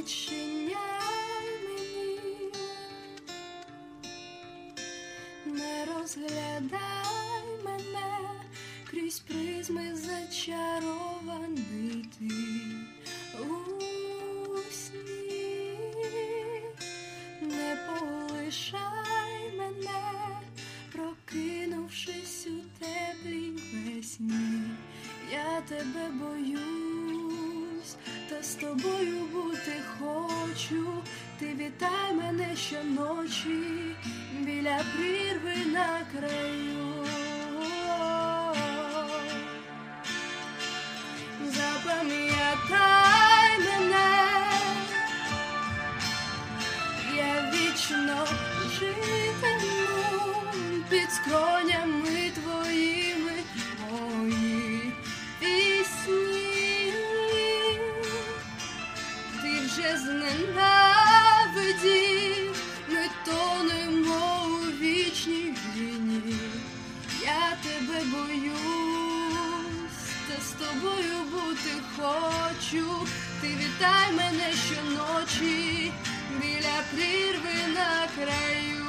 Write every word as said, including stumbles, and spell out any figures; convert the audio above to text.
відчиняй мені, не розглядай мене крізь призми зачарований ти у сні, не полишай мене, прокинувшись у теплій весні. Я тебе боюсь, та з тобою бути хочу. Ти вітай мене щоночі біля прірви на краю. Запам'ятай мене, я вічно житиму під скронями твоїми мої пісні. Ти вже зненавидів, ми тонемо у вічній глині. Я тебе боюсь, та з тобою бути хочу. Ти вітай мене щоночі біля прірви на краю.